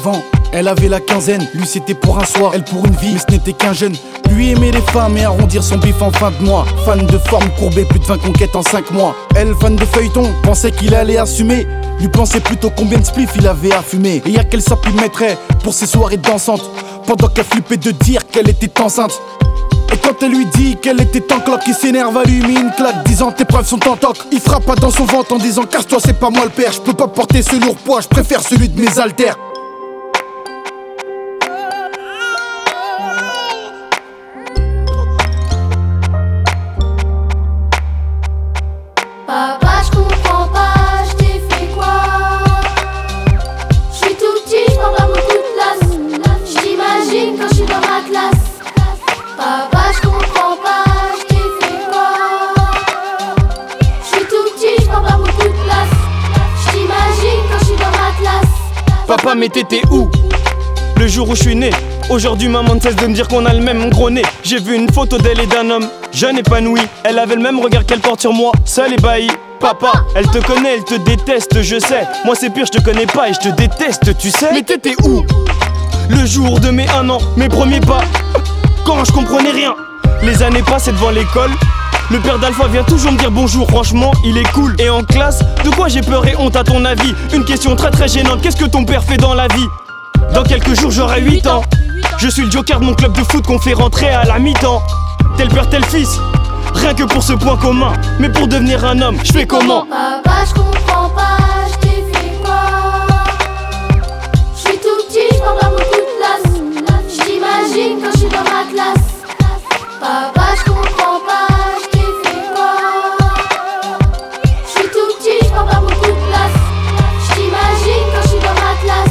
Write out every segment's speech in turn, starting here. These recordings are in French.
19 ans, elle avait la quinzaine. Lui c'était pour un soir, elle pour une vie, mais ce n'était qu'un jeune. Lui aimait les femmes et arrondir son bif en fin de mois. Fan de forme courbée, plus de 20 conquêtes en 5 mois. Elle, fan de feuilleton, pensait qu'il allait assumer. Lui pensait plutôt combien de spliffs il avait à fumer. Et à quel sap il mettrait pour ses soirées dansantes, pendant qu'elle flippait de dire qu'elle était enceinte. Et quand elle lui dit qu'elle était en cloque, il s'énerve, elle lui met une claque, disant tes preuves sont en toc. Il frappe pas dans son ventre en disant casse-toi, c'est pas moi le père. Je peux pas porter ce lourd poids, je préfère celui de mes haltères. Papa, je comprends pas, je t'ai fait quoi? Je suis tout petit, je prends pas beaucoup de place. J'imagine quand je suis dans ma classe. Papa, je comprends pas, je t'ai fait quoi? Je suis tout petit, je prends pas beaucoup de place. J'imagine quand je suis dans ma classe. Papa, mais t'étais où le jour où je suis né? Aujourd'hui maman ne cesse de me dire qu'on a le même gros nez. J'ai vu une photo d'elle et d'un homme jeune épanoui. Elle avait le même regard qu'elle porte sur moi, seule ébahie. Papa, elle te connaît, elle te déteste, je sais. Moi c'est pire, je te connais pas et je te déteste, tu sais. Mais t'étais où le jour de mes 1 an, mes premiers pas, quand je comprenais rien? Les années passées devant l'école, le père d'Alpha vient toujours me dire bonjour, franchement il est cool. Et en classe, de quoi j'ai peur et honte à ton avis? Une question très très gênante, qu'est-ce que ton père fait dans la vie? Dans quelques jours j'aurai 8 ans. Je suis le joker de mon club de foot qu'on fait rentrer à la mi-temps. Tel père tel fils, rien que pour ce point commun. Mais pour devenir un homme, je fais comment? Papa, je comprends pas, je t'ai fait quoi? Je suis tout petit, je prends pas beaucoup de place. J'imagine quand je suis dans ma classe. Papa, je comprends pas, je t'ai fait quoi? Je suis tout petit, je prends pas beaucoup de place. J'imagine quand je suis dans ma classe.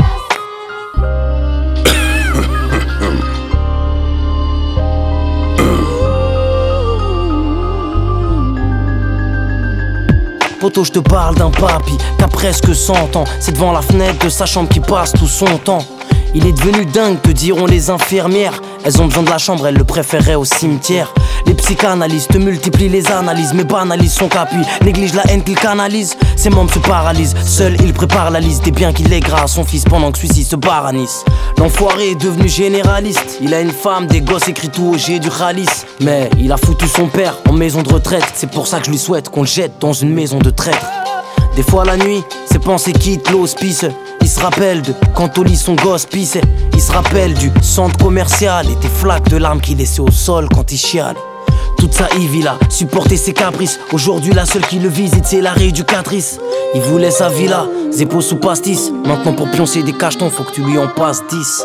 Poto, je te parle d'un papy qui a presque 100 ans. C'est devant la fenêtre de sa chambre qu'il passe tout son temps. Il est devenu dingue, te diront les infirmières. Elles ont besoin de la chambre, elles le préféraient au cimetière. Les psychanalystes multiplient les analyses, mais banalisent son cas, puis néglige la haine qu'il canalise. Ses membres se paralysent, seul il prépare la liste des biens qu'il lèguera à son fils pendant que celui-ci se barre à Nice. L'enfoiré est devenu généraliste, il a une femme, des gosses, écrit tout au G du Khalis. Mais il a foutu son père en maison de retraite, c'est pour ça que je lui souhaite qu'on le jette dans une maison de traître. Des fois la nuit, ses pensées quittent l'hospice. Il se rappelle de quand au lit son gosse pissait. Il se rappelle du centre commercial et des flaques de larmes qu'il laissait au sol quand il chiale. Toute sa vie il a supporté ses caprices. Aujourd'hui la seule qui le visite c'est la rééducatrice. Il voulait sa villa, zépo sous pastis. Maintenant pour pioncer des cachetons faut que tu lui en passes 10.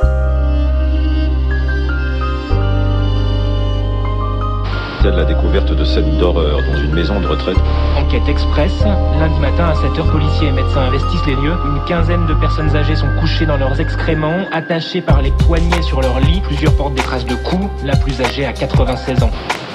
La découverte de scènes d'horreur dans une maison de retraite. Enquête express, lundi matin à 7h, policiers et médecins investissent les lieux. Une quinzaine de personnes âgées sont couchées dans leurs excréments, attachées par les poignets sur leur lit. Plusieurs portent des traces de coups, la plus âgée a 96 ans.